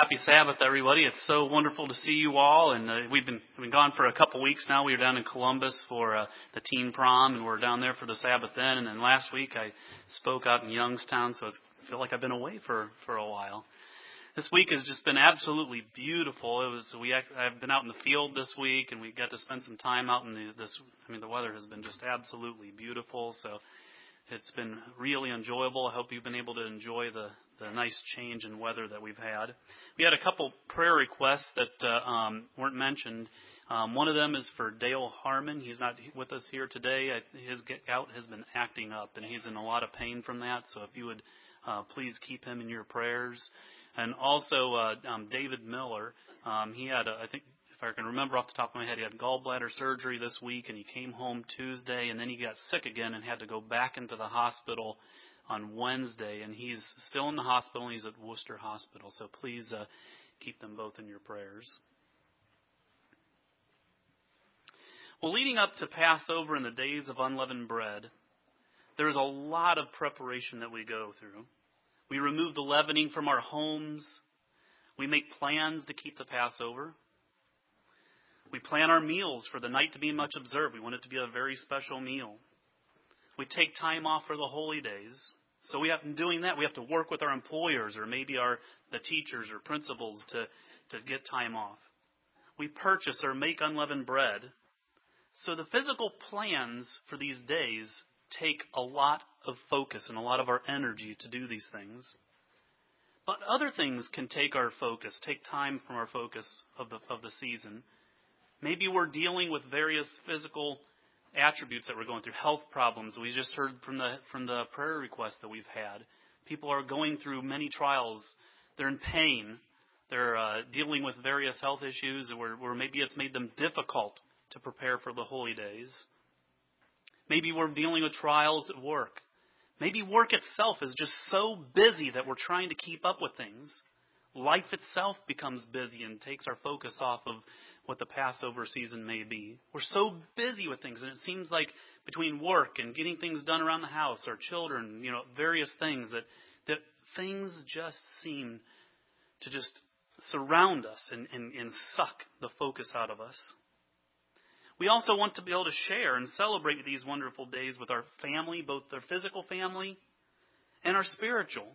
Happy Sabbath, everybody. It's so wonderful to see you all. And we've been gone for a couple weeks now. We were down in Columbus for the teen prom, and we're down there for the Sabbath then. And then last week I spoke out in Youngstown, so I feel like I've been away for a while. This week has just been absolutely beautiful. I've been out in the field this week, and we got to spend some time out in the weather has been just absolutely beautiful. So it's been really enjoyable. I hope you've been able to enjoy the nice change in weather that we've had. We had a couple prayer requests that weren't mentioned. One of them is for Dale Harmon. He's not with us here today. His gout has been acting up, and he's in a lot of pain from that. So if you would please keep him in your prayers. And also David Miller. He had, I think, if I can remember off the top of my head, he had gallbladder surgery this week, and he came home Tuesday, and then he got sick again and had to go back into the hospital on Wednesday, and he's still in the hospital. He's at Worcester Hospital, so please keep them both in your prayers. Well, leading up to Passover and the days of unleavened bread, there's a lot of preparation that we go through. We remove the leavening from our homes. We make plans to keep the Passover. We plan our meals for the night to be much observed. We want it to be a very special meal. We take time off for the holy days. So in doing that, we have to work with our employers or maybe the teachers or principals to get time off. We purchase or make unleavened bread. So the physical plans for these days take a lot of focus and a lot of our energy to do these things. But other things can take our focus, take time from our focus of the season. Maybe we're dealing with various physical attributes that we're going through, health problems. We just heard from the prayer requests that we've had. People are going through many trials. They're in pain. They're dealing with various health issues where maybe it's made them difficult to prepare for the holy days. Maybe we're dealing with trials at work. Maybe work itself is just so busy that we're trying to keep up with things. Life itself becomes busy and takes our focus off of what the Passover season may be. We're so busy with things, and it seems like between work and getting things done around the house, our children, various things, that things just seem to just surround us and suck the focus out of us. We also want to be able to share and celebrate these wonderful days with our family, both their physical family and our spiritual.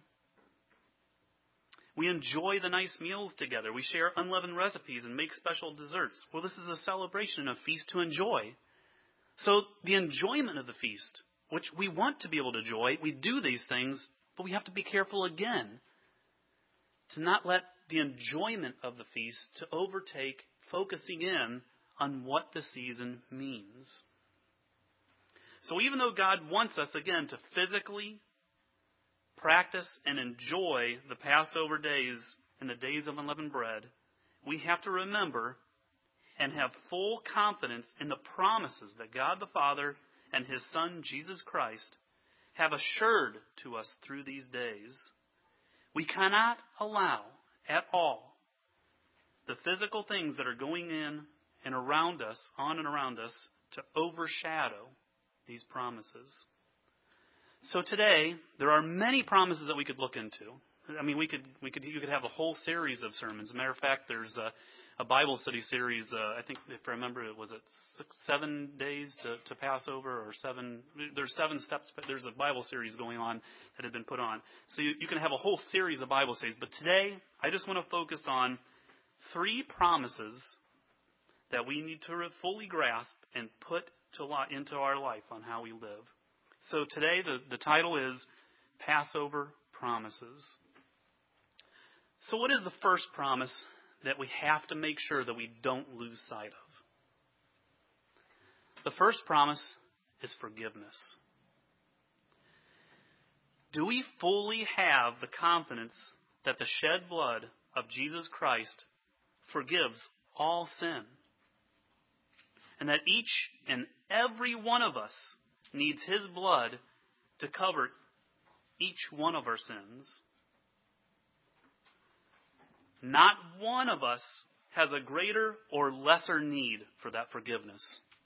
We enjoy the nice meals together. We share unleavened recipes and make special desserts. Well, this is a celebration, a feast to enjoy. So the enjoyment of the feast, which we want to be able to enjoy, we do these things, but we have to be careful again to not let the enjoyment of the feast to overtake focusing in on what the season means. So even though God wants us, again, to physically practice and enjoy the Passover days and the days of unleavened bread, we have to remember and have full confidence in the promises that God the Father and His Son, Jesus Christ, have assured to us through these days. We cannot allow at all the physical things that are going in and around us, on and around us, to overshadow these promises. So today, there are many promises that we could look into. I mean, you could have a whole series of sermons. As a matter of fact, there's a Bible study series. I think, if I remember, was it 7 days to Passover or 7? There's 7 steps. There's a Bible series going on that had been put on. So you can have a whole series of Bible studies. But today, I just want to focus on 3 promises that we need to fully grasp and put into our life on how we live. So today, the title is Passover Promises. So what is the first promise that we have to make sure that we don't lose sight of? The first promise is forgiveness. Do we fully have the confidence that the shed blood of Jesus Christ forgives all sin? And that each and every one of us needs His blood to cover each one of our sins. Not one of us has a greater or lesser need for that forgiveness.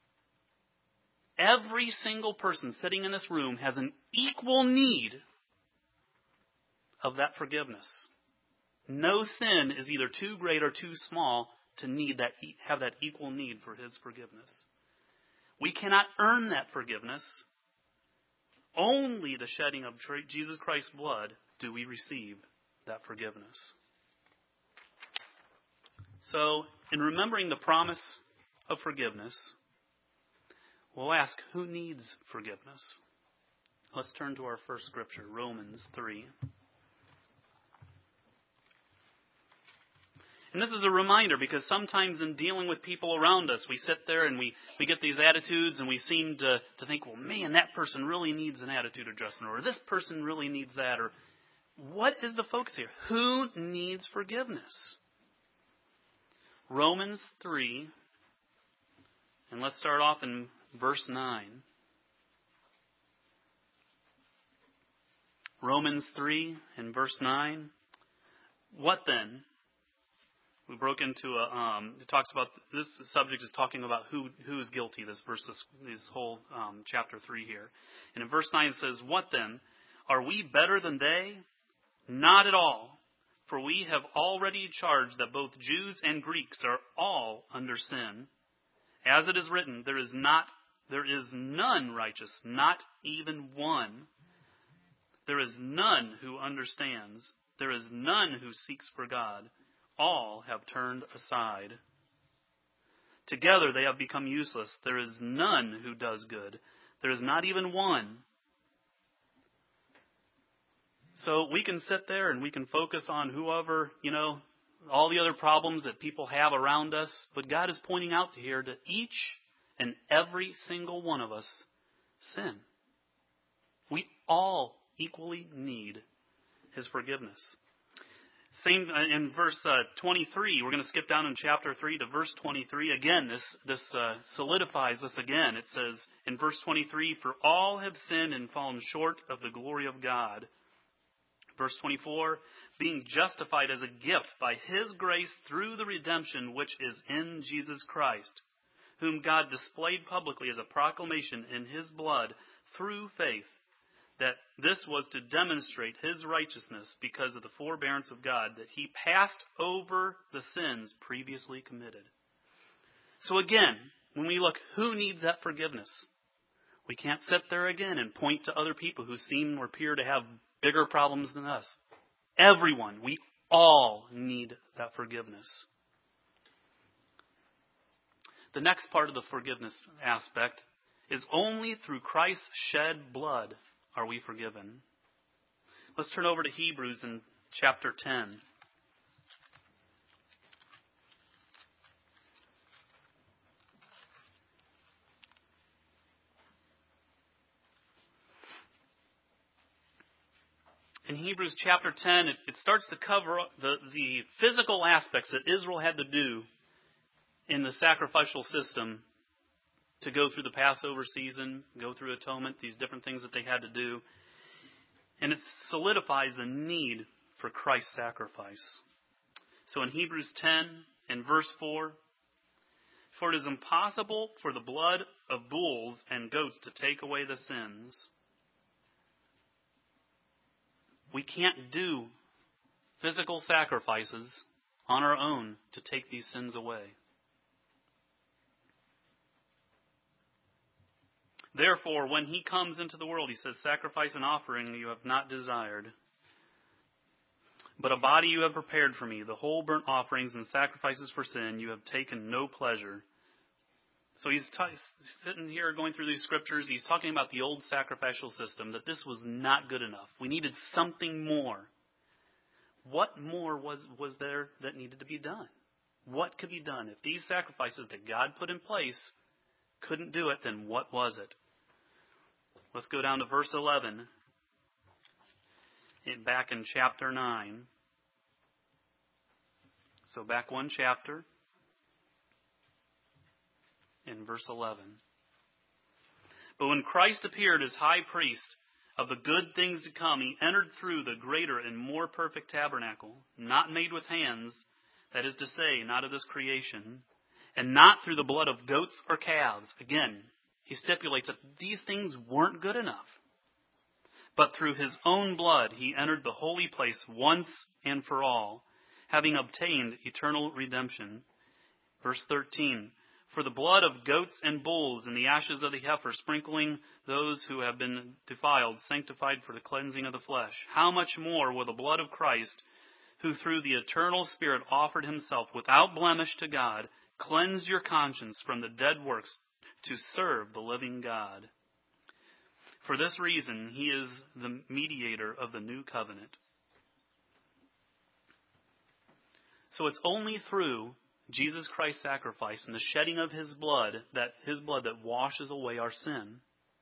Every single person sitting in this room has an equal need of that forgiveness. No sin is either too great or too small to have that equal need for his forgiveness. We cannot earn that forgiveness. Only the shedding of Jesus Christ's blood do we receive that forgiveness. So, in remembering the promise of forgiveness, we'll ask, who needs forgiveness? Let's turn to our first scripture, Romans 3. And this is a reminder, because sometimes in dealing with people around us, we sit there and we get these attitudes and we seem to think, well, man, that person really needs an attitude adjustment, or this person really needs that, or what is the focus here? Who needs forgiveness? Romans 3, and let's start off in verse 9. Romans 3 and verse 9. What then? We broke into it talks about, this subject is talking about who is guilty, this whole chapter 3 here. And in verse 9 it says, what then? Are we better than they? Not at all. For we have already charged that both Jews and Greeks are all under sin. As it is written, there is none righteous, not even one. There is none who understands. There is none who seeks for God. All have turned aside. Together they have become useless. There is none who does good. There is not even one. So we can sit there and we can focus on whoever, all the other problems that people have around us. But God is pointing out here that each and every single one of us sin. We all equally need his forgiveness. Same in verse 23. We're going to skip down in chapter 3 to verse 23. Again, this solidifies this again. It says in verse 23, for all have sinned and fallen short of the glory of God. Verse 24, being justified as a gift by his grace through the redemption which is in Jesus Christ, whom God displayed publicly as a proclamation in his blood through faith, that this was to demonstrate his righteousness because of the forbearance of God, that he passed over the sins previously committed. So again, when we look, who needs that forgiveness? We can't sit there again and point to other people who seem or appear to have bigger problems than us. Everyone, we all need that forgiveness. The next part of the forgiveness aspect is only through Christ's shed blood are we forgiven. Let's turn over to Hebrews in chapter 10. In Hebrews chapter 10, it starts to cover the physical aspects that Israel had to do in the sacrificial system to go through the Passover season, go through atonement, these different things that they had to do. And it solidifies the need for Christ's sacrifice. So in Hebrews 10 and verse 4, for it is impossible for the blood of bulls and goats to take away the sins. We can't do physical sacrifices on our own to take these sins away. Therefore, when he comes into the world, he says, sacrifice and offering you have not desired, but a body you have prepared for me. The whole burnt offerings and sacrifices for sin you have taken no pleasure. So he's sitting here going through these scriptures. He's talking about the old sacrificial system, that this was not good enough. We needed something more. What more was there that needed to be done? What could be done? If these sacrifices that God put in place couldn't do it, then what was it? Let's go down to verse 11. Back in chapter 9. So back one chapter. In verse 11. But when Christ appeared as high priest of the good things to come, he entered through the greater and more perfect tabernacle, not made with hands, that is to say, not of this creation, and not through the blood of goats or calves. Again, he stipulates that these things weren't good enough. But through his own blood, he entered the holy place once and for all, having obtained eternal redemption. Verse 13, for the blood of goats and bulls and the ashes of the heifer, sprinkling those who have been defiled, sanctified for the cleansing of the flesh. How much more will the blood of Christ, who through the eternal Spirit offered himself without blemish to God, cleanse your conscience from the dead works to serve the living God? For this reason, he is the mediator of the new covenant. So it's only through Jesus Christ's sacrifice and the shedding of his blood that washes away our sin.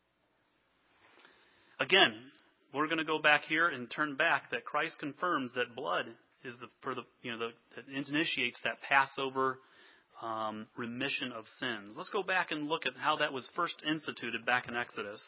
Again, we're going to go back here and turn back that Christ confirms that blood is that initiates that Passover remission of sins. Let's go back and look at how that was first instituted back in Exodus.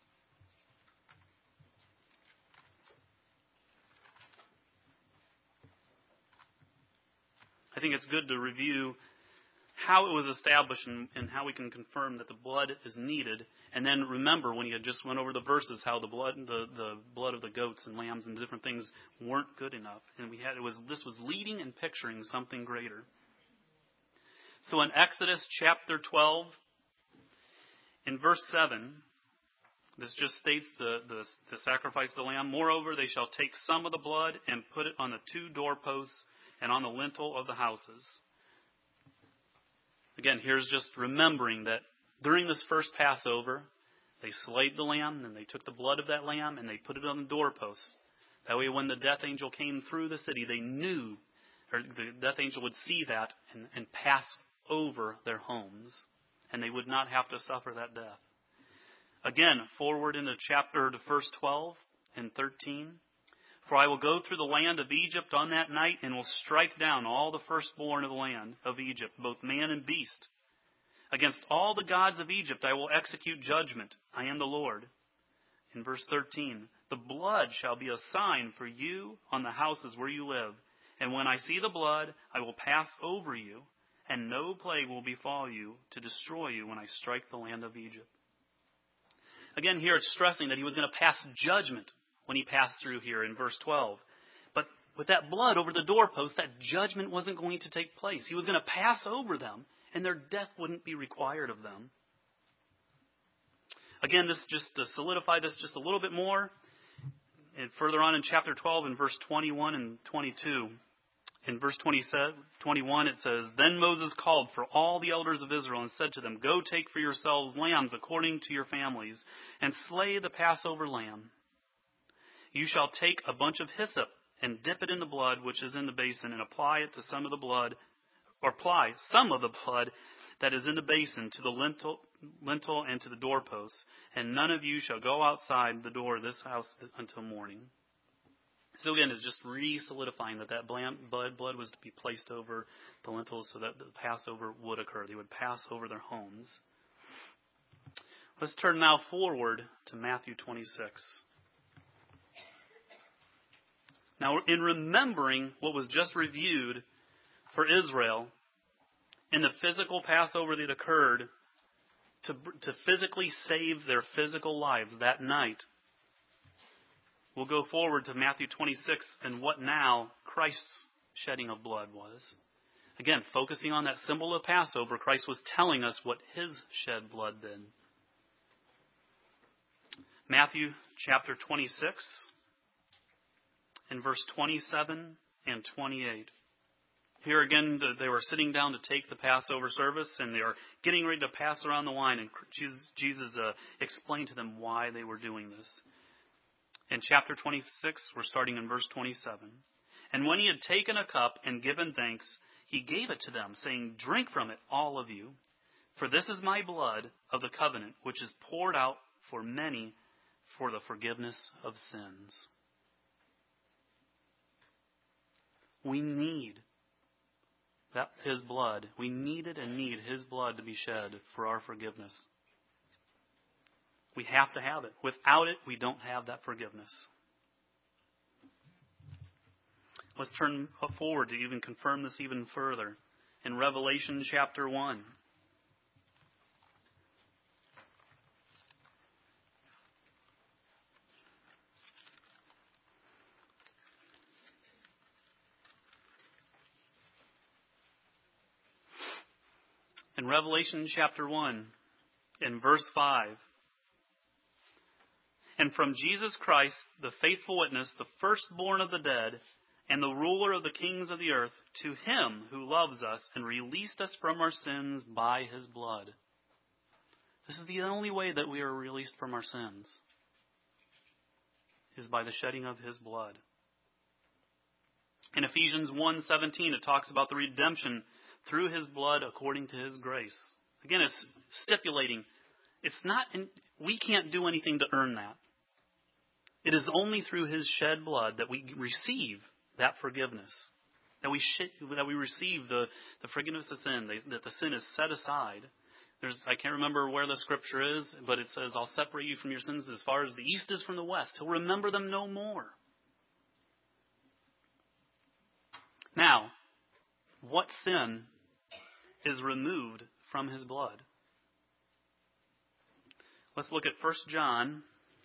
I think it's good to review how it was established and how we can confirm that the blood is needed. And then remember when you just went over the verses how the blood of the goats and lambs and different things weren't good enough. And this was leading and picturing something greater. So in Exodus chapter 12, in verse 7, this just states the sacrifice of the lamb. Moreover, they shall take some of the blood and put it on the 2 doorposts and on the lintel of the houses. Again, here's just remembering that during this first Passover, they slayed the lamb, and they took the blood of that lamb, and they put it on the doorposts. That way when the death angel came through the city, they knew, or the death angel would see that and pass over their homes, and they would not have to suffer that death. Again, forward into chapter to verse 12 and 13. For I will go through the land of Egypt on that night, and will strike down all the firstborn of the land of Egypt, both man and beast. Against all the gods of Egypt I will execute judgment. I am the Lord. In verse 13, the blood shall be a sign for you on the houses where you live. And when I see the blood, I will pass over you, and no plague will befall you to destroy you when I strike the land of Egypt. Again, here it's stressing that he was going to pass judgment when he passed through here in verse 12. But with that blood over the doorpost, that judgment wasn't going to take place. He was going to pass over them, and their death wouldn't be required of them. Again, this just to solidify this just a little bit more, and further on in chapter 12 in verse 21 and 22, in verse 21 it says, Then Moses called for all the elders of Israel and said to them, Go take for yourselves lambs according to your families, and slay the Passover lamb. You shall take a bunch of hyssop and dip it in the blood which is in the basin, and apply some of the blood that is in the basin to the lintel and to the doorposts, and none of you shall go outside the door of this house until morning. So again, it's just re-solidifying that blood was to be placed over the lintels so that the Passover would occur. They would pass over their homes. Let's turn now forward to Matthew 26. Now, in remembering what was just reviewed for Israel in the physical Passover that occurred to physically save their physical lives that night, we'll go forward to Matthew 26 and what now Christ's shedding of blood was. Again, focusing on that symbol of Passover, Christ was telling us what his shed blood did. Matthew chapter 26. In verse 27 and 28. Here again, they were sitting down to take the Passover service, and they are getting ready to pass around the wine, and Jesus explained to them why they were doing this. In chapter 26, we're starting in verse 27. And when he had taken a cup and given thanks, he gave it to them, saying, Drink from it, all of you, for this is my blood of the covenant, which is poured out for many for the forgiveness of sins. We need his blood. We needed and need his blood to be shed for our forgiveness. We have to have it. Without it, we don't have that forgiveness. Let's turn forward to even confirm this even further. In Revelation chapter 1. In Revelation chapter 1, in verse 5, and from Jesus Christ, the faithful witness, the firstborn of the dead, and the ruler of the kings of the earth, to him who loves us and released us from our sins by his blood. This is the only way that we are released from our sins, is by the shedding of his blood. In Ephesians 1:17, it talks about the redemption through his blood according to his grace. Again, it's stipulating. We can't do anything to earn that. It is only through his shed blood that we receive that forgiveness, that we receive the forgiveness of sin, that the sin is set aside. I can't remember where the scripture is, but it says, I'll separate you from your sins as far as the east is from the west. He'll remember them no more. Now, what sin is removed from his blood? Let's look at 1 John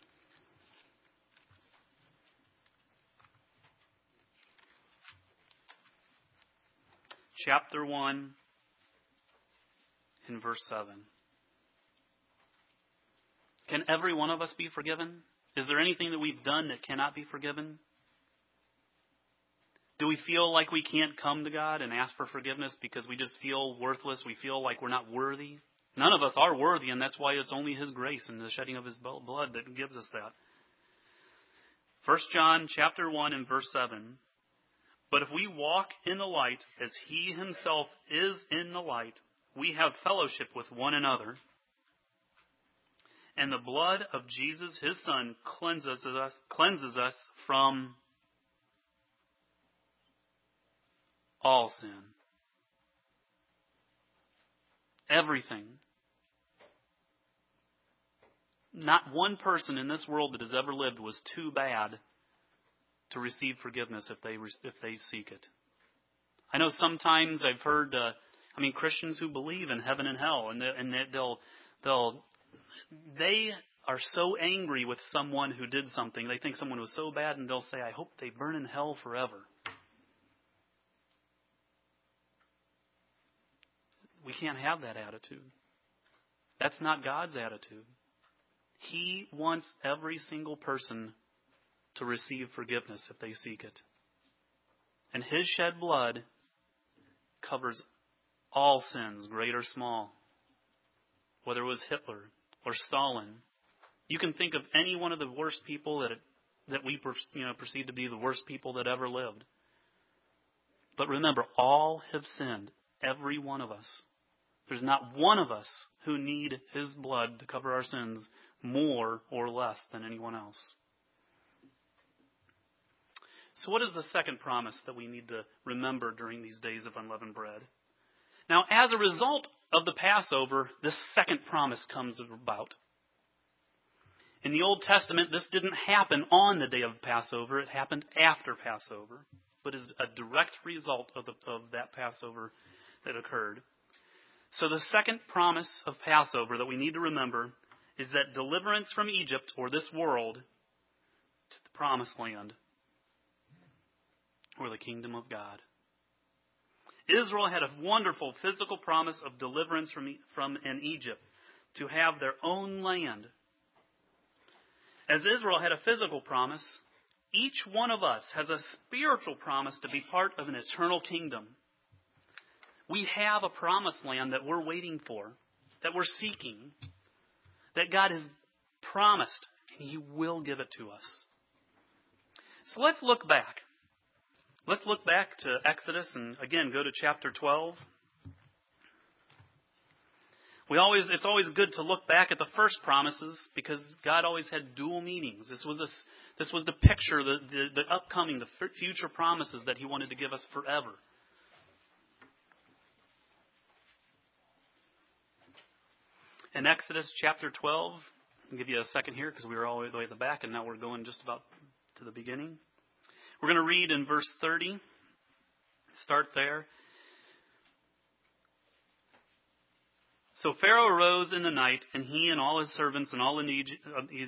chapter 1 in verse 7. Can every one of us be forgiven? Is there anything that we've done that cannot be forgiven? Do we feel like we can't come to God and ask for forgiveness because we just feel worthless? We feel like we're not worthy? None of us are worthy, and that's why it's only his grace and the shedding of his blood that gives us that. 1 John chapter 1 and verse 7. But if we walk in the light as he himself is in the light, we have fellowship with one another. And the blood of Jesus, his Son, cleanses us from all sin. Everything. Not one person in this world that has ever lived was too bad to receive forgiveness if they seek it. I know sometimes I've heard, Christians who believe in heaven and hell, and they are so angry with someone who did something. They think someone was so bad, and they'll say, I hope they burn in hell forever. We can't have that attitude. That's not God's attitude. He wants every single person to receive forgiveness if they seek it. And his shed blood covers all sins, great or small. Whether it was Hitler or Stalin. You can think of any one of the worst people that we perceive to be the worst people that ever lived. But remember, all have sinned. Every one of us. There's not one of us who need his blood to cover our sins more or less than anyone else. So what is the second promise that we need to remember during these days of unleavened bread? Now, as a result of the Passover, this second promise comes about. In the Old Testament, this didn't happen on the day of Passover. It happened after Passover, but is a direct result of that Passover that occurred. So the second promise of Passover that we need to remember is that deliverance from Egypt, or this world, to the promised land, or the kingdom of God. Israel had a wonderful physical promise of deliverance from in Egypt, to have their own land. As Israel had a physical promise, each one of us has a spiritual promise to be part of an eternal kingdom. We have a promised land that we're waiting for, that we're seeking, that God has promised, and he will give it to us. So let's look back. Let's look back to Exodus and again go to chapter 12. It's always good to look back at the first promises because God always had dual meanings. This was the picture, the upcoming, the future promises that he wanted to give us forever. In Exodus chapter 12, I'll give you a second here because we were all the way at the back and now we're going just about to the beginning. We're going to read in verse 30. Start there. So Pharaoh arose in the night, and he and all his servants and all the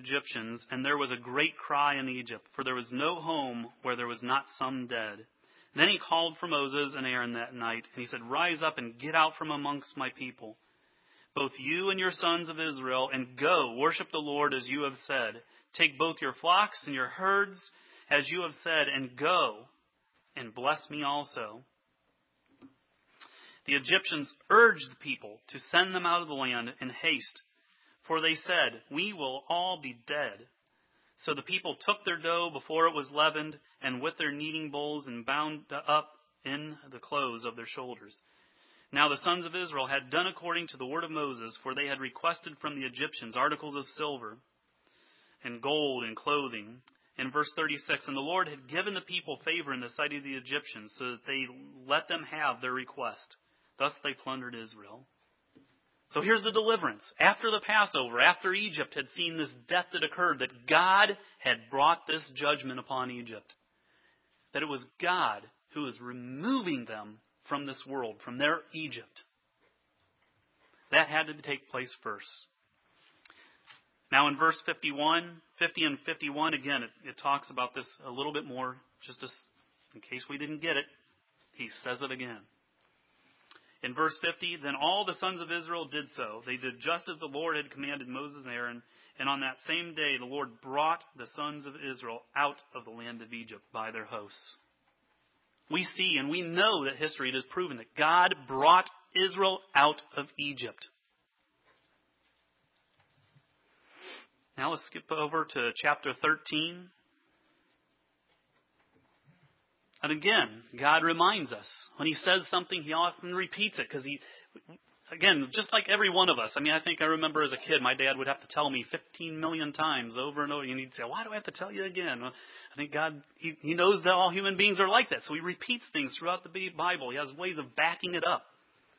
Egyptians, and there was a great cry in Egypt, for there was no home where there was not some dead. Then he called for Moses and Aaron that night, and he said, "Rise up and get out from amongst my people, both you and your sons of Israel, and go, worship the Lord as you have said. Take both your flocks and your herds as you have said, and go, and bless me also." The Egyptians urged the people to send them out of the land in haste, for they said, "We will all be dead." So the people took their dough before it was leavened, and with their kneading bowls, and bound up in the clothes of their shoulders. Now the sons of Israel had done according to the word of Moses, for they had requested from the Egyptians articles of silver and gold and clothing. In verse 36, "And the Lord had given the people favor in the sight of the Egyptians, so that they let them have their request. Thus they plundered Israel." So here's the deliverance. After the Passover, after Egypt had seen this death that occurred, that God had brought this judgment upon Egypt. That it was God who was removing them from this world, from their Egypt. That had to take place first. Now in verse 50 and 51, again, it talks about this a little bit more, just in case we didn't get it. He says it again. In verse 50, "Then all the sons of Israel did so. They did just as the Lord had commanded Moses and Aaron. And on that same day, the Lord brought the sons of Israel out of the land of Egypt by their hosts." We see and we know that history has proven that God brought Israel out of Egypt. Now let's skip over to chapter 13. And again, God reminds us. When he says something, he often repeats it. Because again, just like every one of us. I think I remember as a kid, my dad would have to tell me 15 million times over and over. And he'd say, "Why do I have to tell you again?" Well, I think God, he knows that all human beings are like that. So he repeats things throughout the Bible. He has ways of backing it up.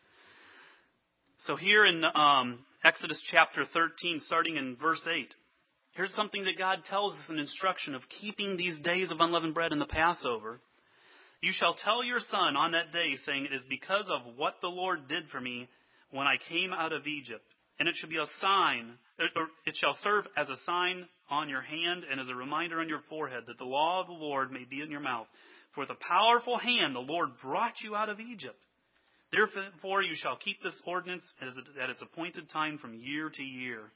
So here in Exodus chapter 13, starting in verse 8. Here's something that God tells us, an instruction of keeping these days of unleavened bread in the Passover. "You shall tell your son on that day, saying, 'It is because of what the Lord did for me when I came out of Egypt. And it shall be a sign, or it shall serve as a sign on your hand and as a reminder on your forehead, that the law of the Lord may be in your mouth. For with a powerful hand the Lord brought you out of Egypt. Therefore you shall keep this ordinance at its appointed time from year to year.'"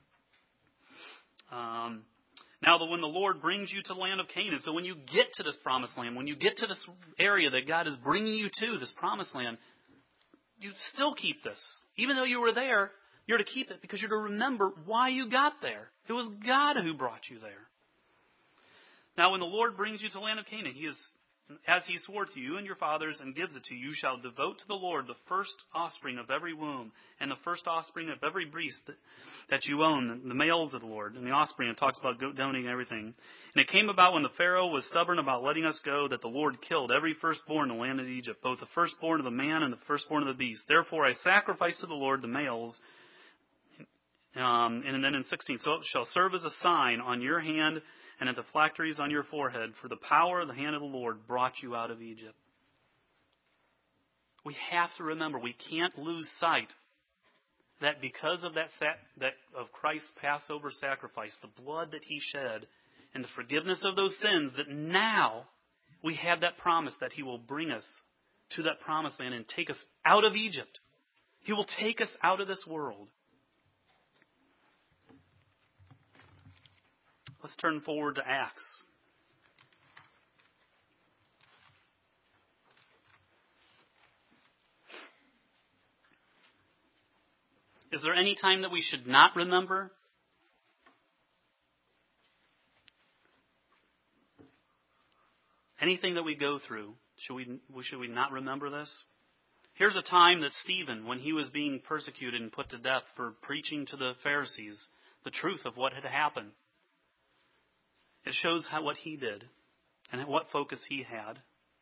Now, when the Lord brings you to the land of Canaan, so when you get to this promised land, when you get to this area that God is bringing you to, this promised land, you still keep this. Even though you were there, you're to keep it because you're to remember why you got there. It was God who brought you there. Now, when the Lord brings you to the land of Canaan, as he swore to you and your fathers and gives it to you, shall devote to the Lord the first offspring of every womb and the first offspring of every beast that you own, the males of the Lord. And the offspring, it talks about donating everything. "And it came about when the Pharaoh was stubborn about letting us go, that the Lord killed every firstborn in the land of Egypt, both the firstborn of the man and the firstborn of the beast. Therefore I sacrifice to the Lord the males." And then in 16, "So it shall serve as a sign on your hand and at the phylacteries on your forehead, for the power of the hand of the Lord brought you out of Egypt." We have to remember, we can't lose sight that because of of Christ's Passover sacrifice, the blood that he shed, and the forgiveness of those sins, that now we have that promise that he will bring us to that promised land and take us out of Egypt. He will take us out of this world. Let's turn forward to Acts. Is there any time that we should not remember? Anything that we go through, should we not remember this? Here's a time that Stephen, when he was being persecuted and put to death for preaching to the Pharisees the truth of what had happened. It shows what he did and what focus he had.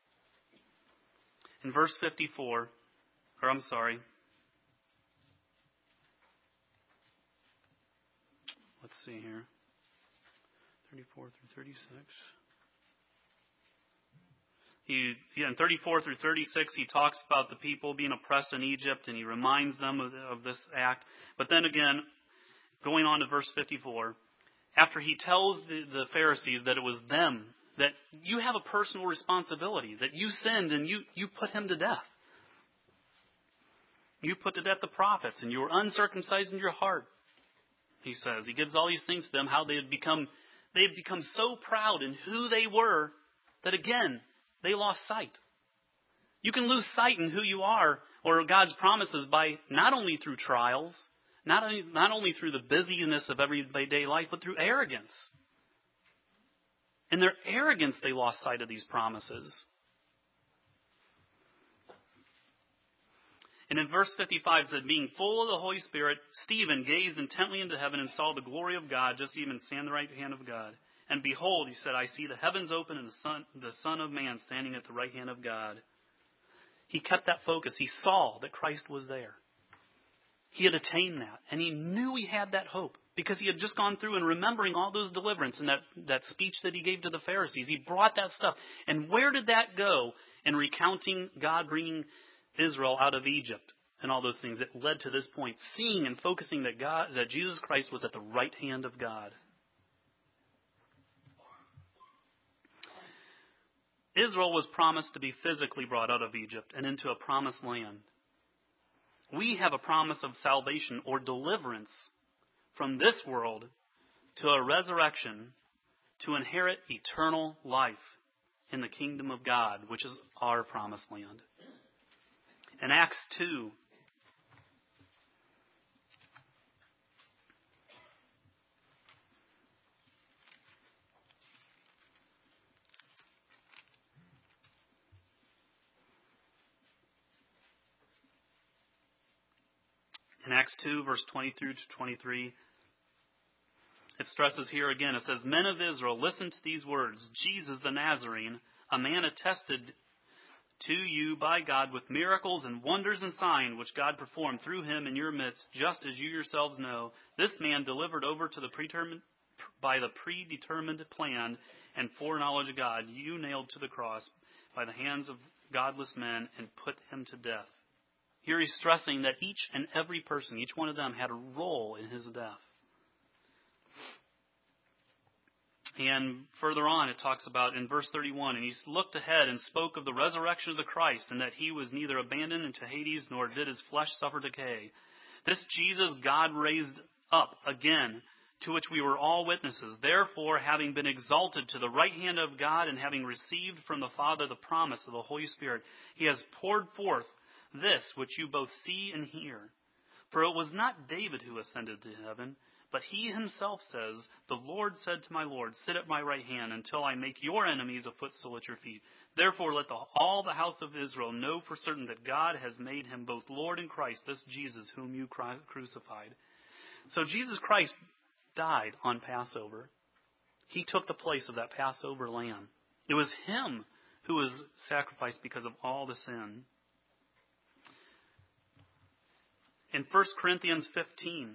In verse 54, let's see here, 34 through 36. In 34 through 36, he talks about the people being oppressed in Egypt, and he reminds them of this act. But then again, going on to verse 54, after he tells the Pharisees that it was them that you have a personal responsibility, that you sinned and you put him to death. You put to death the prophets, and you were uncircumcised in your heart, he says. He gives all these things to them, how they had become so proud in who they were that, again, they lost sight. You can lose sight in who you are or God's promises by not only through trials, not only through the busyness of everyday life, but through arrogance. In their arrogance, they lost sight of these promises. And in verse 55 it said, being full of the Holy Spirit, Stephen gazed intently into heaven and saw the glory of God, just even stand the right hand of God. And behold, he said, I see the heavens open and the Son of Man standing at the right hand of God. He kept that focus. He saw that Christ was there. He had attained that. And he knew he had that hope because he had just gone through and remembering all those deliverance and that speech that he gave to the Pharisees. He brought that stuff. And where did that go in recounting God bringing Israel out of Egypt and all those things? It led to this point, seeing and focusing that Jesus Christ was at the right hand of God. Israel was promised to be physically brought out of Egypt and into a promised land. We have a promise of salvation or deliverance from this world to a resurrection to inherit eternal life in the kingdom of God, which is our promised land. In Acts 2, verse 20 through to 23, it stresses here again, it says, Men of Israel, listen to these words. Jesus the Nazarene, a man attested to you by God with miracles and wonders and signs which God performed through him in your midst, just as you yourselves know. This man delivered over to by the predetermined plan and foreknowledge of God, you nailed to the cross by the hands of godless men and put him to death. Here he's stressing that each and every person, each one of them, had a role in his death. And further on, it talks about in verse 31, and he looked ahead and spoke of the resurrection of the Christ, and that he was neither abandoned into Hades, nor did his flesh suffer decay. This Jesus God raised up again, to which we were all witnesses. Therefore, having been exalted to the right hand of God, and having received from the Father the promise of the Holy Spirit, he has poured forth this which you both see and hear. For it was not David who ascended to heaven, but he himself says, the Lord said to my Lord, sit at my right hand until I make your enemies a footstool at your feet. Therefore let all the house of Israel know for certain that God has made him both Lord and Christ, this Jesus whom you crucified. So Jesus Christ died on Passover. He took the place of that Passover lamb. It was him who was sacrificed because of all the sin. In 1 Corinthians 15,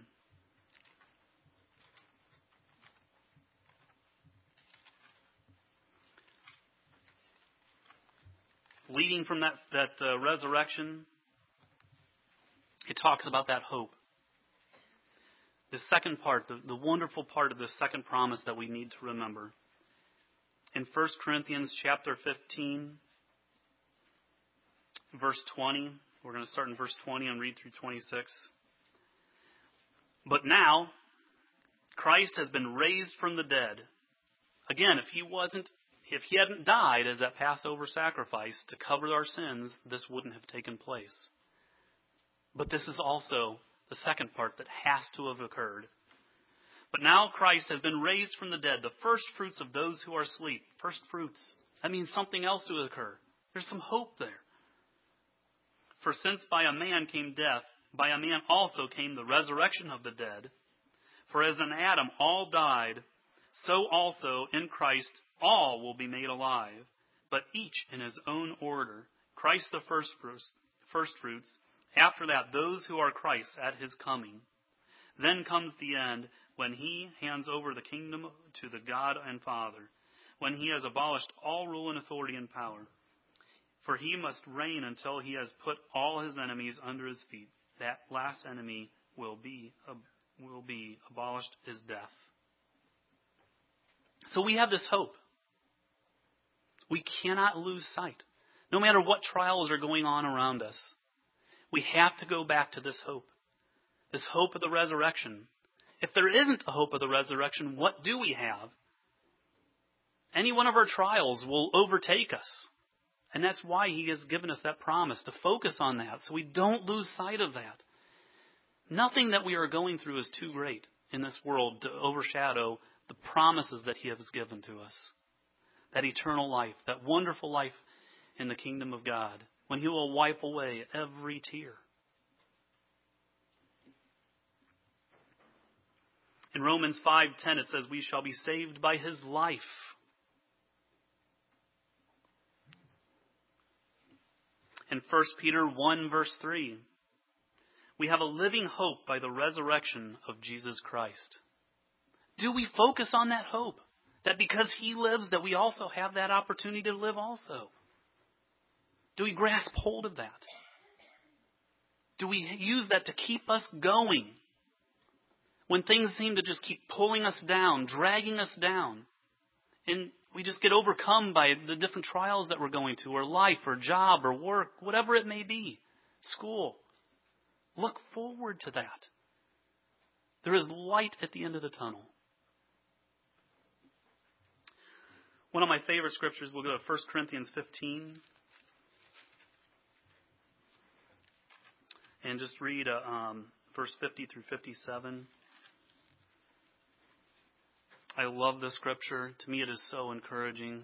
leading from that resurrection, it talks about that hope. The second part, the wonderful part of the second promise that we need to remember. In 1 Corinthians chapter 15, verse 20, we're going to start in verse 20 and read through 26. But now, Christ has been raised from the dead. Again, if he hadn't died as that Passover sacrifice to cover our sins, this wouldn't have taken place. But this is also the second part that has to have occurred. But now Christ has been raised from the dead, the first fruits of those who are asleep. First fruits. That means something else to occur. There's some hope there. For since by a man came death, by a man also came the resurrection of the dead. For as in Adam all died, so also in Christ all will be made alive, but each in his own order. Christ the first fruits, after that those who are Christ's at his coming. Then comes the end, when he hands over the kingdom to the God and Father, when he has abolished all rule and authority and power. For he must reign until he has put all his enemies under his feet. That last enemy will be abolished is death. So we have this hope. We cannot lose sight. No matter what trials are going on around us, we have to go back to this hope of the resurrection. If there isn't a hope of the resurrection, what do we have? Any one of our trials will overtake us. And that's why He has given us that promise to focus on that so we don't lose sight of that. Nothing that we are going through is too great in this world to overshadow the promises that He has given to us. That eternal life, that wonderful life in the kingdom of God, when He will wipe away every tear. In Romans 5:10 it says, we shall be saved by His life. In 1 Peter 1 verse 3, we have a living hope by the resurrection of Jesus Christ. Do we focus on that hope? That because He lives, that we also have that opportunity to live also? Do we grasp hold of that? Do we use that to keep us going? When things seem to just keep pulling us down, dragging us down, and we just get overcome by the different trials that we're going to, or life, or job, or work, whatever it may be, school. Look forward to that. There is light at the end of the tunnel. One of my favorite scriptures, we'll go to 1 Corinthians 15. And just read verse 50 through 57. I love this scripture. To me, it is so encouraging.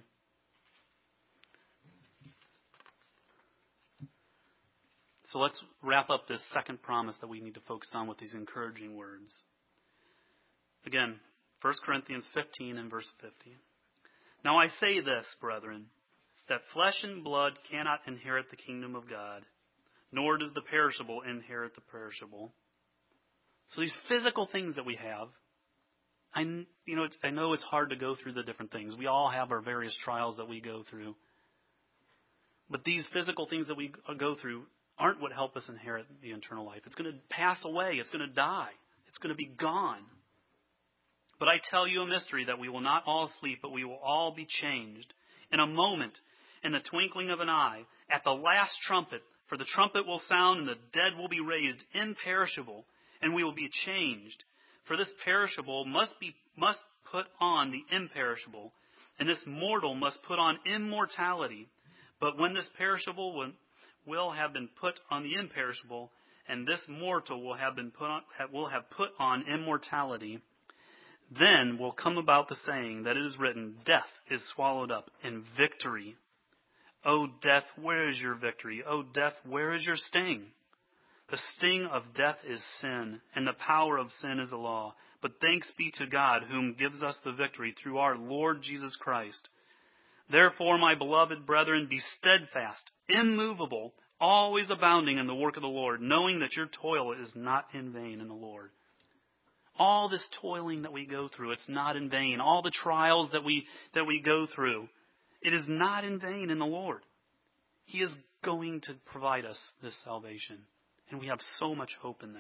So let's wrap up this second promise that we need to focus on with these encouraging words. Again, 1 Corinthians 15 and verse 50. Now I say this, brethren, that flesh and blood cannot inherit the kingdom of God, nor does the perishable inherit the perishable. So these physical things that we have, I know it's hard to go through the different things. We all have our various trials that we go through. But these physical things that we go through aren't what help us inherit the eternal life. It's going to pass away. It's going to die. It's going to be gone. But I tell you a mystery, that we will not all sleep, but we will all be changed in a moment, in the twinkling of an eye, at the last trumpet. For the trumpet will sound, and the dead will be raised imperishable, and we will be changed. For this perishable must put on the imperishable, and this mortal must put on immortality. But when this perishable will have been put on the imperishable, and this mortal will have put on immortality, then will come about the saying that it is written, death is swallowed up in victory. O death, where is your victory? O death, where is your sting? The sting of death is sin, and the power of sin is the law. But thanks be to God, whom gives us the victory through our Lord Jesus Christ. Therefore, my beloved brethren, be steadfast, immovable, always abounding in the work of the Lord, knowing that your toil is not in vain in the Lord. All this toiling that we go through, it's not in vain. All the trials that we go through, it is not in vain in the Lord. He is going to provide us this salvation. And we have so much hope in that.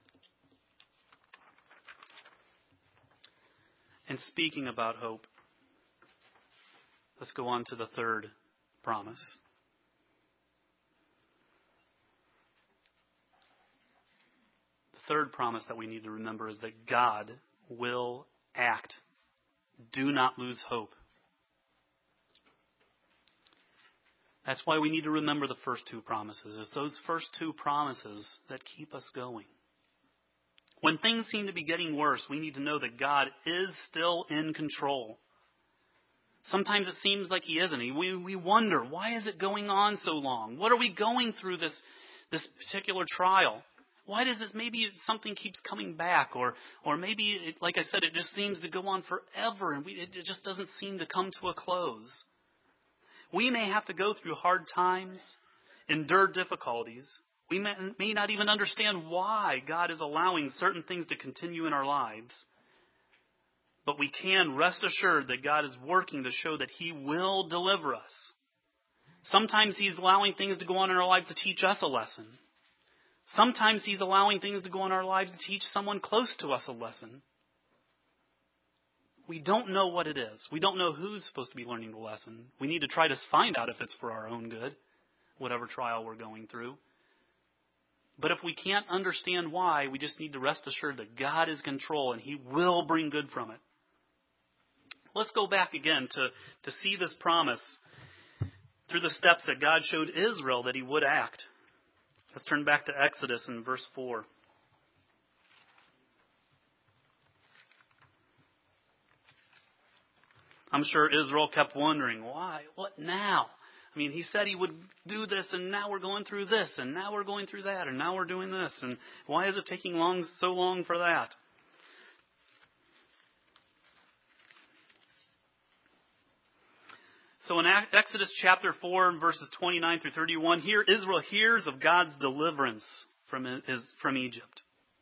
And speaking about hope, let's go on to the third promise. The third promise that we need to remember is that God will act. Do not lose hope. That's why we need to remember the first two promises. It's those first two promises that keep us going. When things seem to be getting worse, we need to know that God is still in control. Sometimes it seems like He isn't. We wonder, why is it going on so long? What are we going through this particular trial? Why does this, maybe something keeps coming back, or maybe, like I said, it just seems to go on forever, and it just doesn't seem to come to a close. We may have to go through hard times, endure difficulties. We may not even understand why God is allowing certain things to continue in our lives. But we can rest assured that God is working to show that He will deliver us. Sometimes He's allowing things to go on in our lives to teach us a lesson. Sometimes He's allowing things to go on in our lives to teach someone close to us a lesson. We don't know what it is. We don't know who's supposed to be learning the lesson. We need to try to find out if it's for our own good, whatever trial we're going through. But if we can't understand why, we just need to rest assured that God is in control and He will bring good from it. Let's go back again to see this promise through the steps that God showed Israel that He would act. Let's turn back to Exodus in verse 4. I'm sure Israel kept wondering, why? What now? I mean, He said He would do this, and now we're going through this, and now we're going through that, and now we're doing this, and why is it taking so long for that? So in Exodus chapter 4, verses 29 through 31, here Israel hears of God's deliverance from Egypt.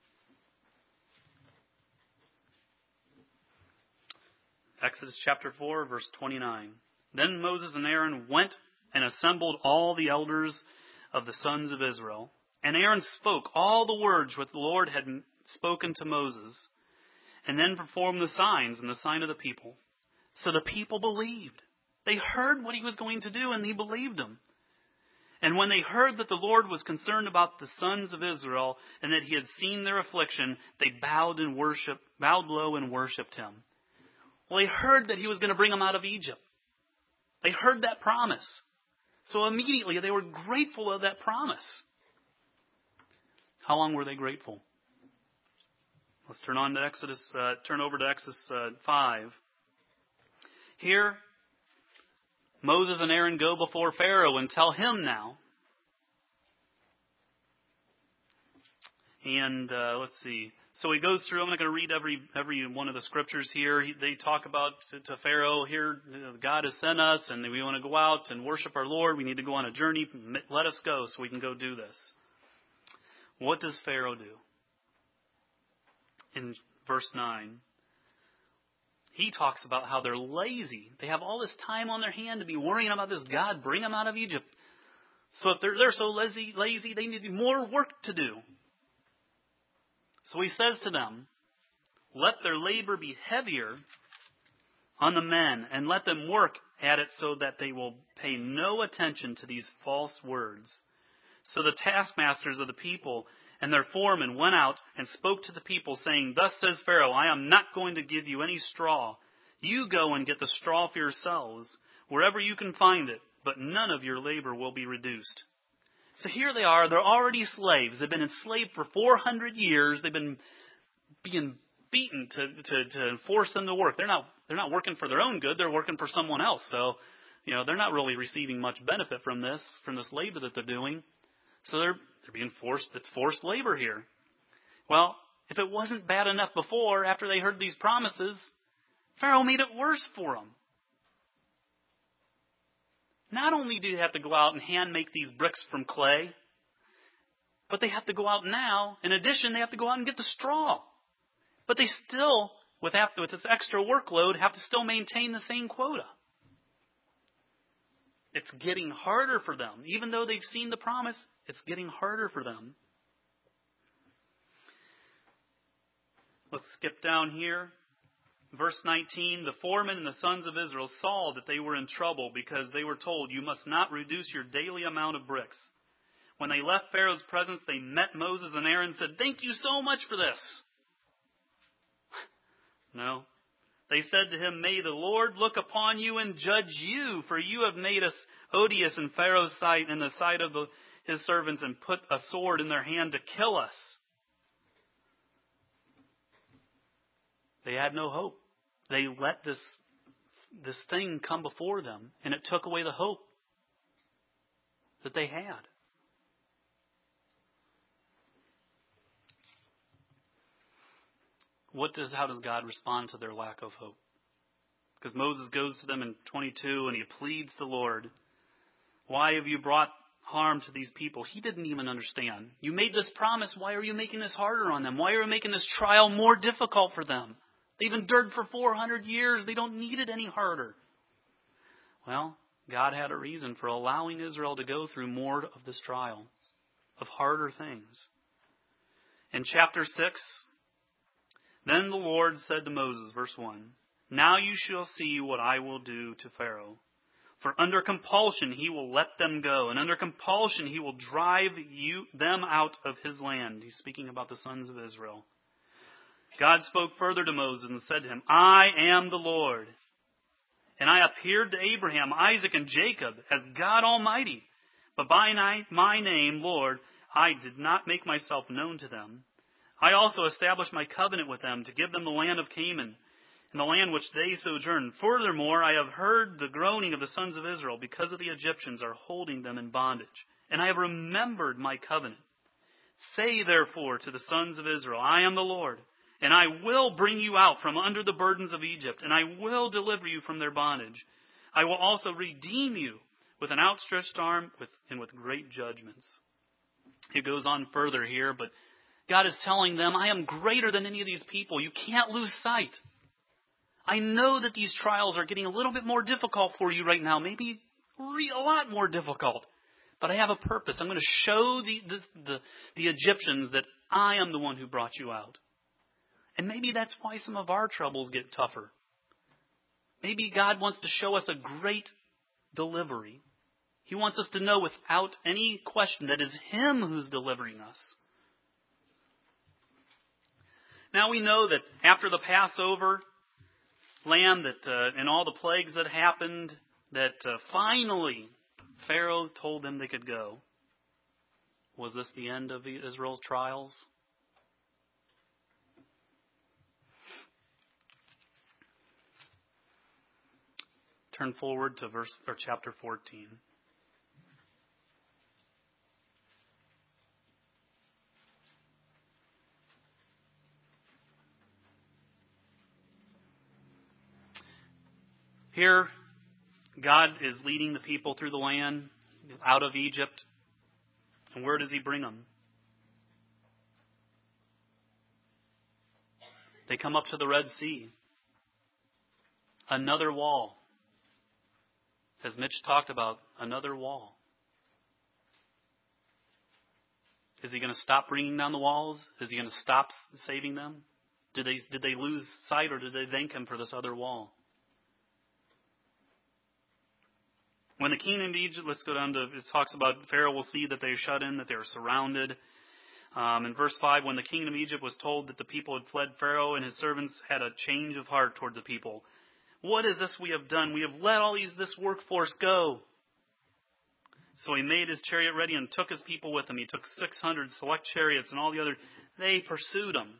Exodus chapter 4, verse 29. Then Moses and Aaron went and assembled all the elders of the sons of Israel. And Aaron spoke all the words which the Lord had spoken to Moses, and then performed the signs and the sign of the people. So the people believed. They heard what He was going to do, and they believed Him. And when they heard that the Lord was concerned about the sons of Israel, and that He had seen their affliction, they bowed low and worshipped Him. Well, they heard that He was going to bring them out of Egypt. They heard that promise. So immediately they were grateful of that promise. How long were they grateful? Let's turn over to Exodus 5. Here, Moses and Aaron go before Pharaoh and tell him now. And let's see. So he goes through. I'm not going to read every one of the scriptures here. They talk about to Pharaoh, here, God has sent us, and we want to go out and worship our Lord. We need to go on a journey. Let us go so we can go do this. What does Pharaoh do? In verse 9, he talks about how they're lazy. They have all this time on their hand to be worrying about this God, bring them out of Egypt. So if they're so lazy, they need more work to do. So he says to them, let their labor be heavier on the men, and let them work at it so that they will pay no attention to these false words. So the taskmasters of the people and their foremen went out and spoke to the people, saying, thus says Pharaoh, I am not going to give you any straw. You go and get the straw for yourselves, wherever you can find it, but none of your labor will be reduced. So here they are. They're already slaves. They've been enslaved for 400 years. They've been being beaten to force them to work. They're not working for their own good. They're working for someone else. So, they're not really receiving much benefit from this labor that they're doing. So they're being forced. It's forced labor here. Well, if it wasn't bad enough before, after they heard these promises, Pharaoh made it worse for them. Not only do they have to go out and hand make these bricks from clay, but they have to go out now. In addition, they have to go out and get the straw. But they still, with this extra workload, have to still maintain the same quota. It's getting harder for them. Even though they've seen the promise, it's getting harder for them. Let's skip down here. Verse 19, the foremen and the sons of Israel saw that they were in trouble because they were told, you must not reduce your daily amount of bricks. When they left Pharaoh's presence, they met Moses and Aaron and said, thank you so much for this. No. They said to him, may the Lord look upon you and judge you, for you have made us odious in Pharaoh's sight and the sight of his servants, and put a sword in their hand to kill us. They had no hope. They let this thing come before them, and it took away the hope that they had. How does God respond to their lack of hope? Because Moses goes to them in 22 and he pleads the Lord, why have you brought harm to these people? He didn't even understand. You made this promise. Why are you making this harder on them? Why are you making this trial more difficult for them? They've endured for 400 years. They don't need it any harder. Well, God had a reason for allowing Israel to go through more of this trial, of harder things. In chapter 6, then the Lord said to Moses, verse 1, Now you shall see what I will do to Pharaoh. For under compulsion he will let them go, and under compulsion he will drive them out of his land. He's speaking about the sons of Israel. God spoke further to Moses and said to him, I am the Lord. And I appeared to Abraham, Isaac, and Jacob as God Almighty. But by my name, Lord, I did not make myself known to them. I also established my covenant with them to give them the land of Canaan, in the land which they sojourn. Furthermore, I have heard the groaning of the sons of Israel, because of the Egyptians are holding them in bondage. And I have remembered my covenant. Say therefore to the sons of Israel, I am the Lord, and I will bring you out from under the burdens of Egypt, and I will deliver you from their bondage. I will also redeem you with an outstretched arm and with great judgments. It goes on further here, but God is telling them, I am greater than any of these people. You can't lose sight. I know that these trials are getting a little bit more difficult for you right now, maybe a lot more difficult. But I have a purpose. I'm going to show the Egyptians that I am the one who brought you out. And maybe that's why some of our troubles get tougher. Maybe God wants to show us a great delivery. He wants us to know without any question that it's Him who's delivering us. Now we know that after the Passover lamb and all the plagues that happened, that finally Pharaoh told them they could go. Was this the end of Israel's trials? Turn forward to chapter 14. Here, God is leading the people through the land, out of Egypt. And where does He bring them? They come up to the Red Sea. Another wall. As Mitch talked about, another wall. Is He going to stop bringing down the walls? Is He going to stop saving them? Did they lose sight, or did they thank Him for this other wall? When the king of Egypt, let's go down to, it talks about Pharaoh will see that they are shut in, that they are surrounded. In verse 5, when the king of Egypt was told that the people had fled, Pharaoh and his servants had a change of heart toward the people. What is this we have done? We have let all this workforce go. So he made his chariot ready and took his people with him. He took 600 select chariots and all the other. They pursued him.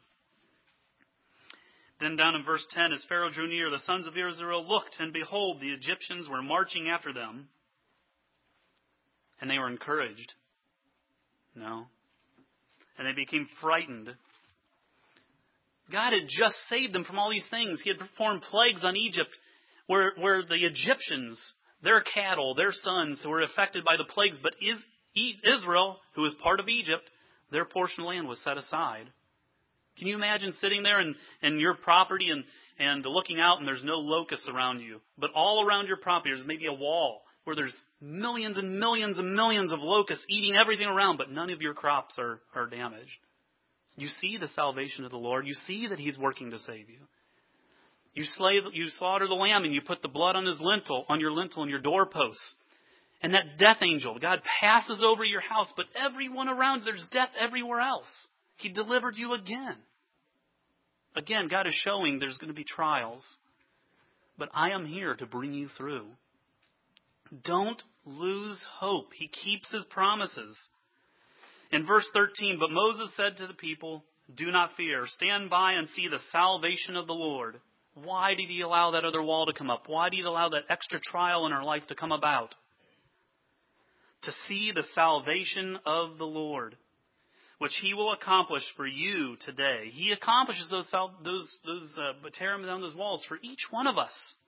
Then down in verse 10, as Pharaoh drew near, the sons of Israel looked, and behold, the Egyptians were marching after them. And they were encouraged. No. And they became frightened. God had just saved them from all these things. He had performed plagues on Egypt, where the Egyptians, their cattle, their sons, were affected by the plagues. But Israel, who was part of Egypt, their portion of land was set aside. Can you imagine sitting there and your property and looking out and there's no locusts around you, but all around your property there's maybe a wall where there's millions and millions and millions of locusts eating everything around, but none of your crops are damaged. You see the salvation of the Lord. You see that He's working to save you. You slaughter the lamb and you put the blood on your lintel and your doorposts. And that death angel, God passes over your house, but everyone around, there's death everywhere else. He delivered you again. Again, God is showing there's going to be trials. But I am here to bring you through. Don't lose hope. He keeps His promises. In verse 13, but Moses said to the people, do not fear. Stand by and see the salvation of the Lord. Why did He allow that other wall to come up? Why did He allow that extra trial in our life to come about? To see the salvation of the Lord, which He will accomplish for you today. He accomplishes those tearing down those walls for each one of us.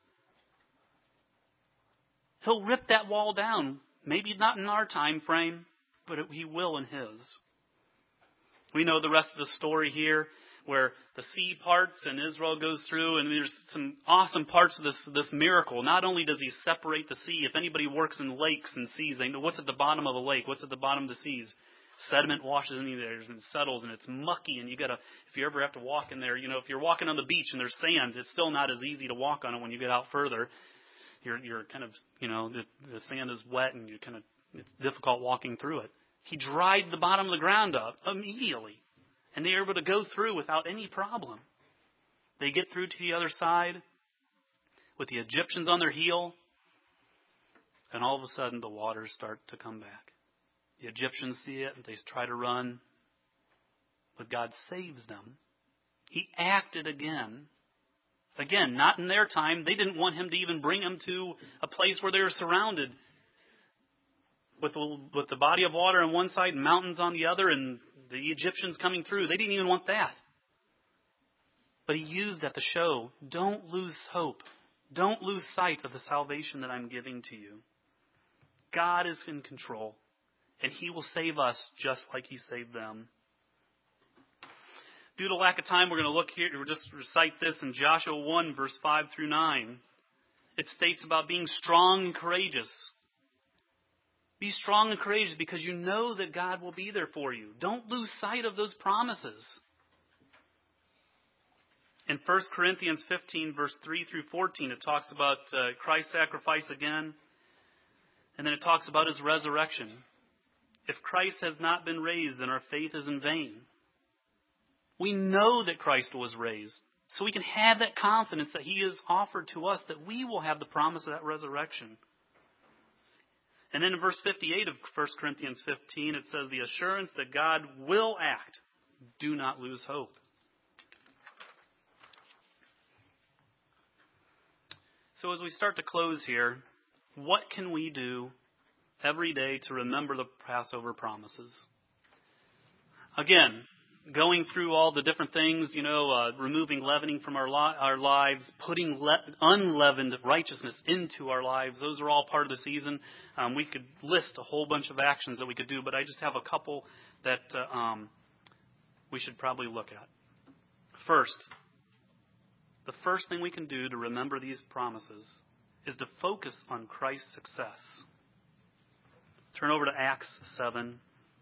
He'll rip that wall down. Maybe not in our time frame, but He will in His. We know the rest of the story here, where the sea parts and Israel goes through, and there's some awesome parts of this miracle. Not only does He separate the sea. If anybody works in lakes and seas, they know what's at the bottom of a lake, what's at the bottom of the seas. Sediment washes in there and settles, and it's mucky, and if you ever have to walk in there, if you're walking on the beach and there's sand, it's still not as easy to walk on it when you get out further. You're kind of, the sand is wet, and it's difficult walking through it. He dried the bottom of the ground up immediately, and they were able to go through without any problem. They get through to the other side with the Egyptians on their heel, and all of a sudden the waters start to come back. The Egyptians see it, and they try to run, but God saves them. He acted again. Again, not in their time. They didn't want him to even bring them to a place where they were surrounded with the body of water on one side and mountains on the other and the Egyptians coming through. They didn't even want that. But he used that to show, don't lose hope. Don't lose sight of the salvation that I'm giving to you. God is in control, and he will save us just like he saved them. Due to lack of time, we're going to look here. We'll just recite this in Joshua 1, verse 5 through 9. It states about being strong and courageous. Be strong and courageous because you know that God will be there for you. Don't lose sight of those promises. In 1 Corinthians 15, verse 3 through 14, it talks about Christ's sacrifice again. And then it talks about his resurrection. If Christ has not been raised, then our faith is in vain. We know that Christ was raised, so we can have that confidence that he has offered to us, that we will have the promise of that resurrection. And then in verse 58 of 1 Corinthians 15, it says, the assurance that God will act. Do not lose hope. So as we start to close here, what can we do every day to remember the Passover promises? Again, going through all the different things, removing leavening from our lives, putting unleavened righteousness into our lives. Those are all part of the season. We could list a whole bunch of actions that we could do, but I just have a couple that we should probably look at. First, the first thing we can do to remember these promises is to focus on Christ's success. Turn over to Acts 7.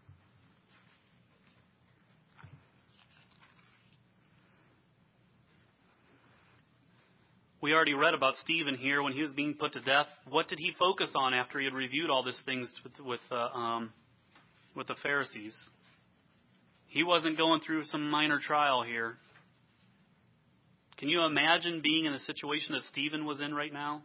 We already read about Stephen here when he was being put to death. What did he focus on after he had reviewed all these things with the Pharisees? He wasn't going through some minor trial here. Can you imagine being in the situation that Stephen was in right now?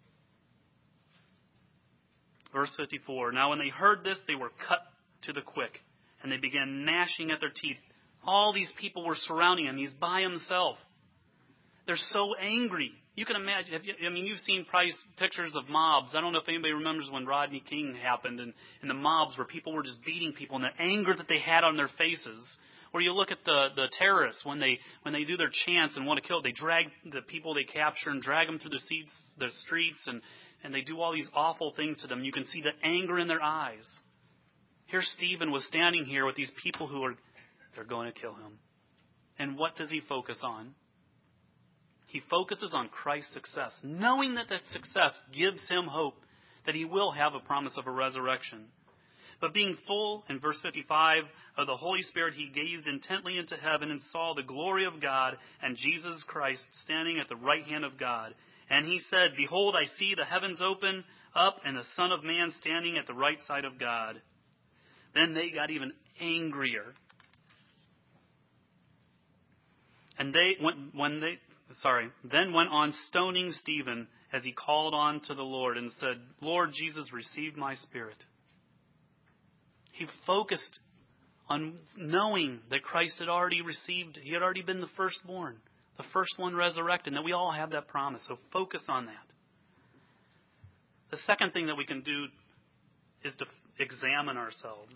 Verse 54. Now when they heard this, they were cut to the quick, and they began gnashing at their teeth. All these people were surrounding him. He's by himself. They're so angry. You can imagine, you've seen probably pictures of mobs. I don't know if anybody remembers when Rodney King happened and the mobs where people were just beating people and the anger that they had on their faces. Or you look at the terrorists when they do their chants and want to kill, they drag the people they capture and drag them through the streets and they do all these awful things to them. You can see the anger in their eyes. Here Stephen was standing here with these people they're going to kill him. And what does he focus on? He focuses on Christ's success, knowing that success gives him hope that he will have a promise of a resurrection. But being full, in verse 55, of the Holy Spirit, he gazed intently into heaven and saw the glory of God and Jesus Christ standing at the right hand of God. And he said, behold, I see the heavens open up and the Son of Man standing at the right side of God. Then they got even angrier. And then went on stoning Stephen as he called on to the Lord and said, Lord Jesus, receive my spirit. He focused on knowing that Christ had already received, he had already been the firstborn, the first one resurrected, and that we all have that promise. So focus on that. The second thing that we can do is to examine ourselves.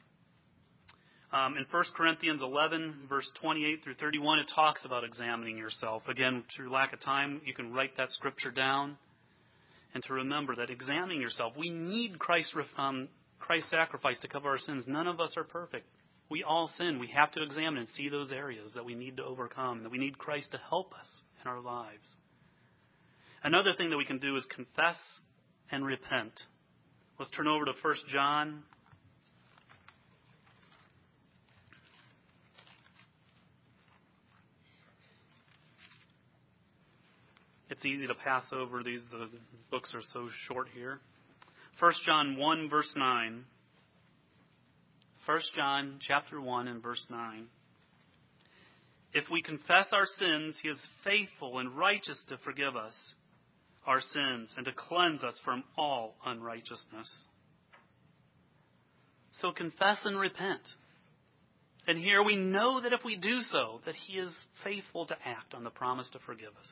In 1 Corinthians 11, verse 28 through 31, it talks about examining yourself. Again, through lack of time, you can write that scripture down. And to remember that examining yourself, we need Christ's sacrifice to cover our sins. None of us are perfect. We all sin. We have to examine and see those areas that we need to overcome, that we need Christ to help us in our lives. Another thing that we can do is confess and repent. Let's turn over to 1 John it's easy to pass over these. The books are so short here. 1 John 1, verse 9. 1 John chapter 1 and verse 9. If we confess our sins, He is faithful and righteous to forgive us our sins and to cleanse us from all unrighteousness. So confess and repent. And here we know that if we do so, that He is faithful to act on the promise to forgive us.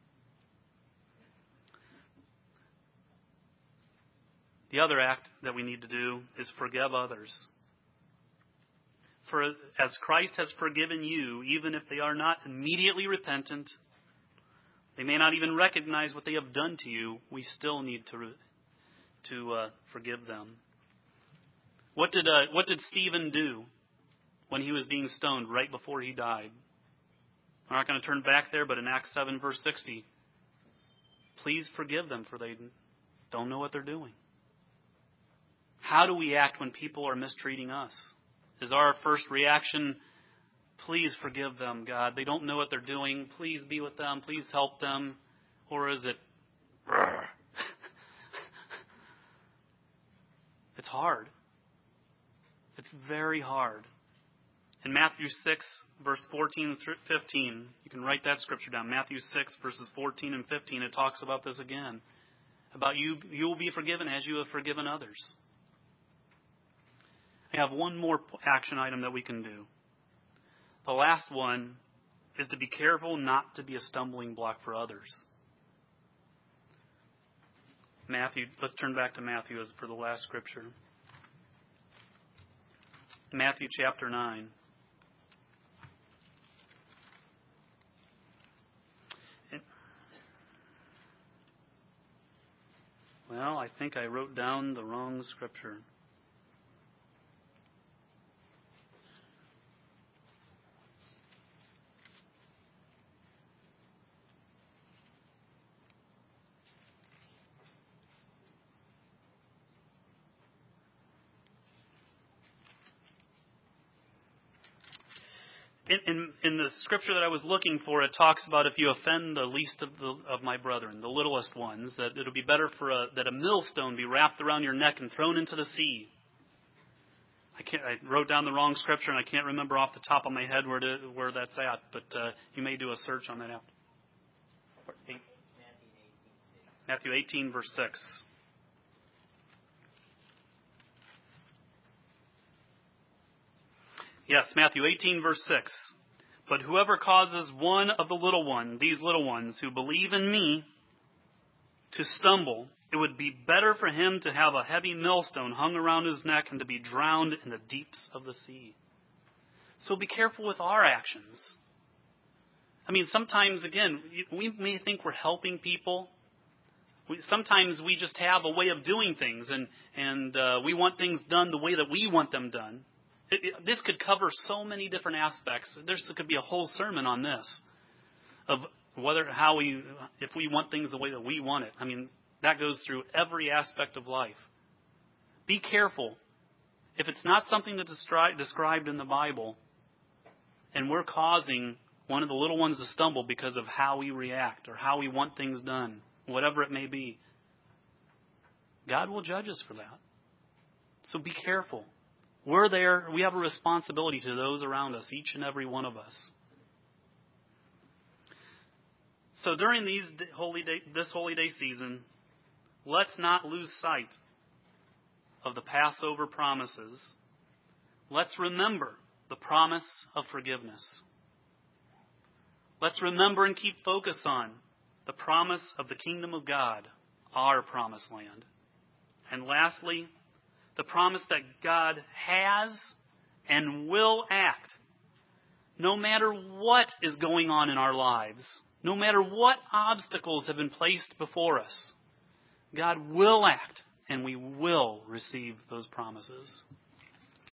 The other act that we need to do is forgive others. For as Christ has forgiven you, even if they are not immediately repentant, they may not even recognize what they have done to you, we still need to forgive them. What did Stephen do when he was being stoned right before he died? I'm not going to turn back there, but in Acts 7, verse 60, please forgive them, for they don't know what they're doing. How do we act when people are mistreating us? Is our first reaction, please forgive them, God. They don't know what they're doing. Please be with them. Please help them. Or is it, it's hard. It's very hard. In Matthew 6, verse 14 through 15, you can write that scripture down. Matthew 6, verses 14 and 15, it talks about this again. About you will be forgiven as you have forgiven others. I have one more action item that we can do. The last one is to be careful not to be a stumbling block for others. Matthew, let's turn back to Matthew as for the last scripture. Matthew chapter 9. Well, I think I wrote down the wrong scripture. In the scripture that I was looking for, it talks about if you offend the least of my brethren, the littlest ones, that it'll be better that a millstone be wrapped around your neck and thrown into the sea. I wrote down the wrong scripture, and I can't remember off the top of my head where that's at, but you may do a search on that out. Matthew 18, verse 6. Yes, Matthew 18, verse 6. But whoever causes one of the little ones, these little ones who believe in me, to stumble, it would be better for him to have a heavy millstone hung around his neck and to be drowned in the deeps of the sea. So be careful with our actions. I mean, sometimes, again, we may think we're helping people. Sometimes we just have a way of doing things, and we want things done the way that we want them done. This could cover so many different aspects. There could be a whole sermon on this, of if we want things the way that we want it. I mean, that goes through every aspect of life. Be careful. If it's not something that's described in the Bible, and we're causing one of the little ones to stumble because of how we react or how we want things done, whatever it may be, God will judge us for that. So be careful. We're there. We have a responsibility to those around us, each and every one of us. So during this holy day season, let's not lose sight of the Passover promises. Let's remember the promise of forgiveness. Let's remember and keep focus on the promise of the kingdom of God, our promised land. And lastly, the promise that God has and will act no matter what is going on in our lives, no matter what obstacles have been placed before us. God will act, and we will receive those promises.